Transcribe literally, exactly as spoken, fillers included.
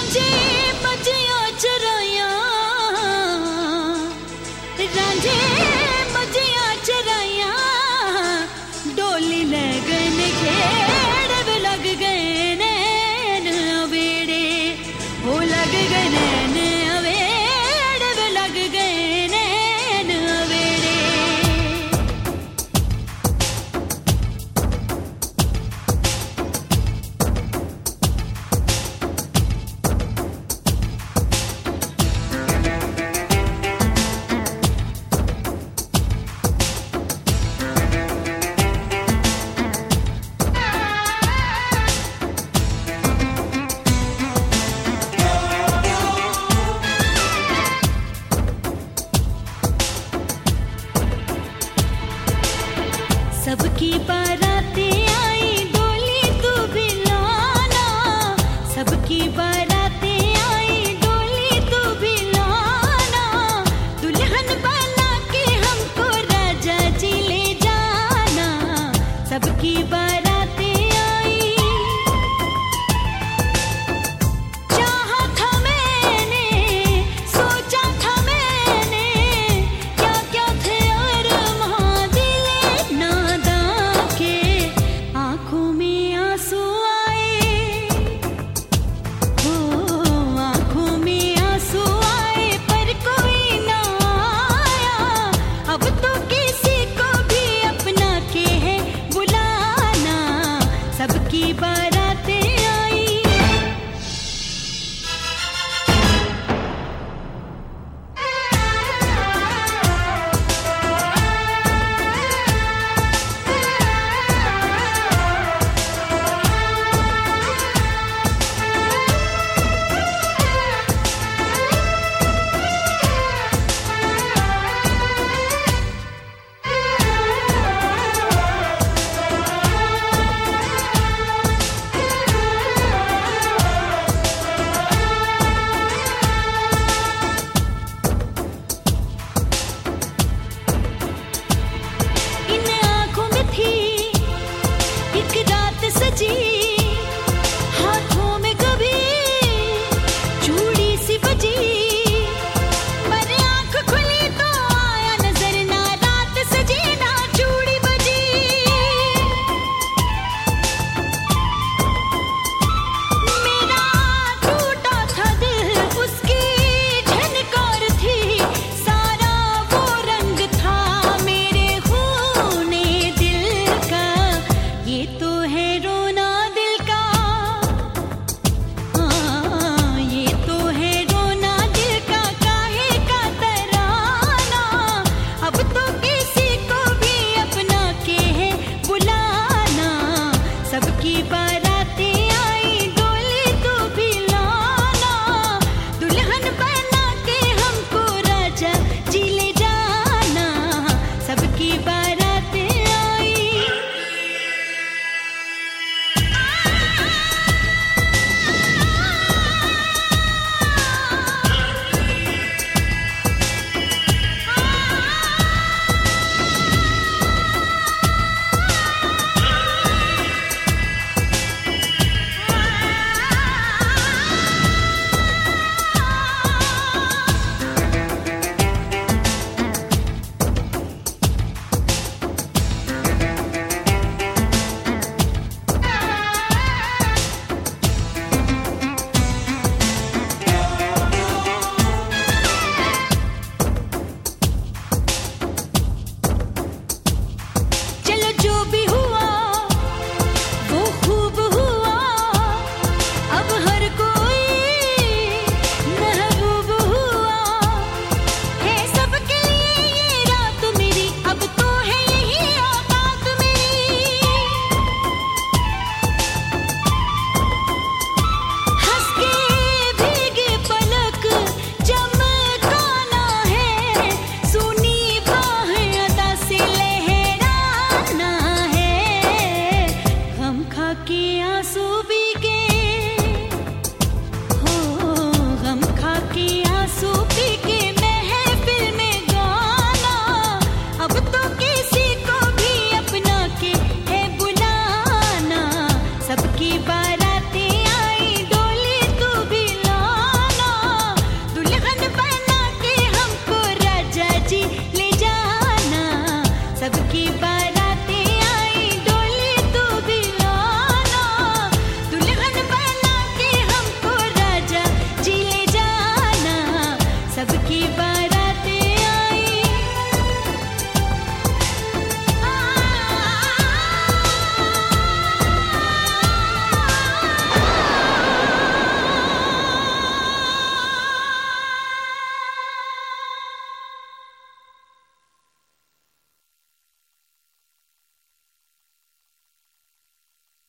रांझे मजिया चराया, रांझे मजिया चराया, डोली ले गए ने खेड़ भी लग गए ने अवेड़े, हो लग गए ने अवेड़ भी लग गए ने अवेड़े। सबकी बारातें आई डोली तू भी लाना, सबकी बारातें आई डोली तू भी लाना, दुल्हन बना के हमको राजा जी ले जाना, सबकी बारातें आई। चाहा था मैंने, सोचा था मैंने, क्या क्या थे अरमान दिले नादा के, आंखों में आंसू आए, हो आंखों में आंसू आए, पर कोई ना आया, अब तो किसी को भी अपना के है बुलाना, सबकी बारातें आई। इन आँखों में थी एक रात सजी, हाथों में कभी चूड़ी सी बजी, पर आँख खुली तो आया नजर ना रात सजी ना चूड़ी बजी। मेरा टूटा था दिल उसकी झनकार थी, सारा वो रंग था मेरे खूने दिल का, ये तो है रोना दिल का, हाँ ये तो है रोना दिल का, काहे का तराना, अब तो किसी को भी अपना के है बुलाना, सबकी बारातें आई डोली तू भी लाना, दुल्हन बना के हमको राजा जी ले जाना, सबकी बारातें आई। सबकी